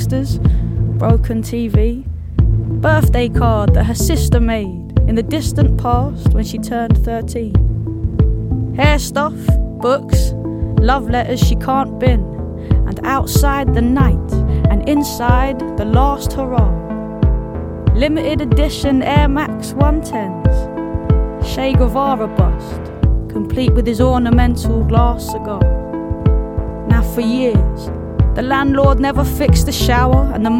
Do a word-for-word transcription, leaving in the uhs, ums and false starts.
sisters, broken T V, birthday card that her sister made in the distant past when she turned thirteen. Hair stuff, books, love letters she can't bin, and outside the night and inside the last hurrah. Limited edition Air Max one tens, Che Guevara bust, complete with his ornamental glass cigar. Now for years, the landlord never fixed the shower and the